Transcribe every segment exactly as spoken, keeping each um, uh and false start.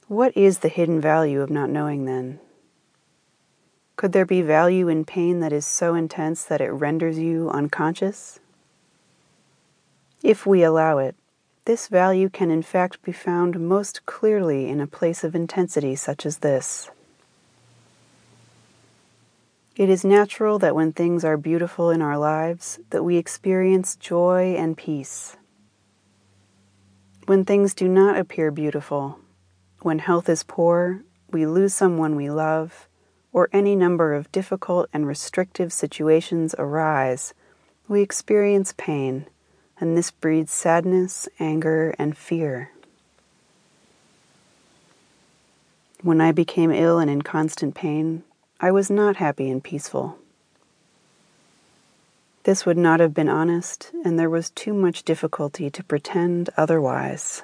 What is the hidden value of not knowing then? Could there be value in pain that is so intense that it renders you unconscious? If we allow it, this value can in fact be found most clearly in a place of intensity such as this. It is natural that when things are beautiful in our lives, that we experience joy and peace. When things do not appear beautiful, when health is poor, we lose someone we love, or any number of difficult and restrictive situations arise, we experience pain, and this breeds sadness, anger, and fear. When I became ill and in constant pain, I was not happy and peaceful. This would not have been honest, and there was too much difficulty to pretend otherwise.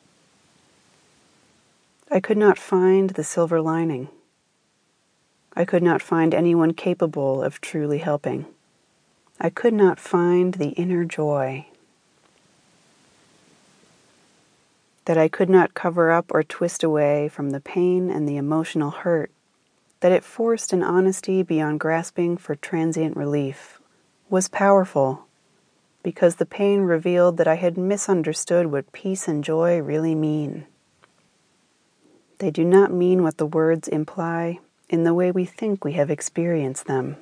I could not find the silver lining. I could not find anyone capable of truly helping. I could not find the inner joy. That I could not cover up or twist away from the pain and the emotional hurt, that it forced an honesty beyond grasping for transient relief, was powerful, because the pain revealed that I had misunderstood what peace and joy really mean. They do not mean what the words imply in the way we think we have experienced them.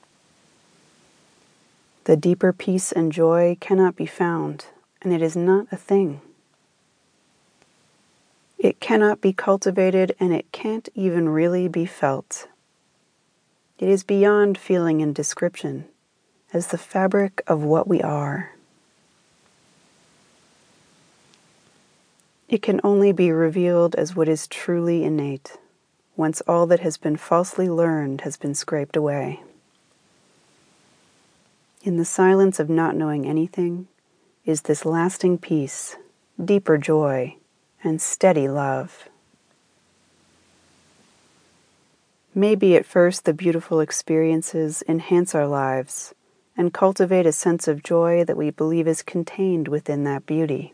The deeper peace and joy cannot be found, and it is not a thing. It cannot be cultivated, and it can't even really be felt. It is beyond feeling and description, as the fabric of what we are. It can only be revealed as what is truly innate, once all that has been falsely learned has been scraped away. In the silence of not knowing anything is this lasting peace, deeper joy, and steady love. Maybe at first the beautiful experiences enhance our lives and cultivate a sense of joy that we believe is contained within that beauty.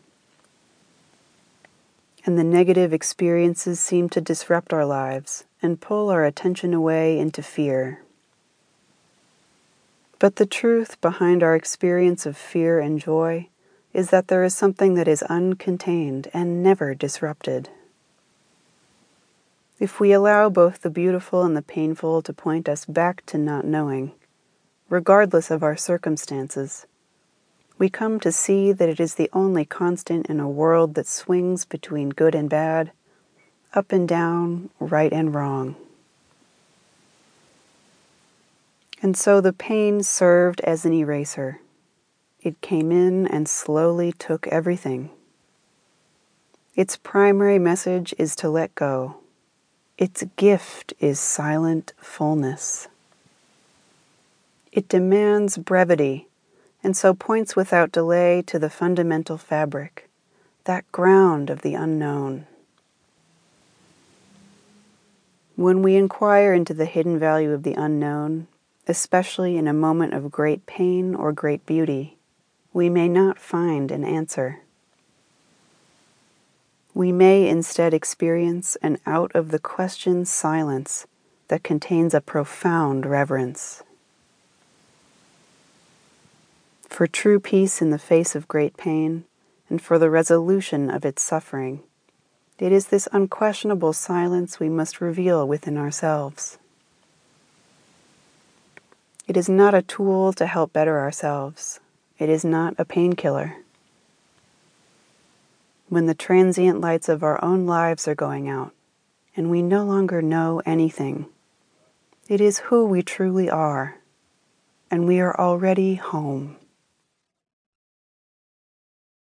And the negative experiences seem to disrupt our lives and pull our attention away into fear. But the truth behind our experience of fear and joy is that there is something that is uncontained and never disrupted. If we allow both the beautiful and the painful to point us back to not knowing, regardless of our circumstances, we come to see that it is the only constant in a world that swings between good and bad, up and down, right and wrong. And so the pain served as an eraser. It came in and slowly took everything. Its primary message is to let go. Its gift is silent fullness. It demands brevity, and so points without delay to the fundamental fabric, that ground of the unknown. When we inquire into the hidden value of the unknown, especially in a moment of great pain or great beauty, we may not find an answer. We may instead experience an out-of-the-question silence that contains a profound reverence. For true peace in the face of great pain, and for the resolution of its suffering, it is this unquestionable silence we must reveal within ourselves. It is not a tool to help better ourselves. It is not a painkiller. When the transient lights of our own lives are going out, and we no longer know anything, it is who we truly are, and we are already home.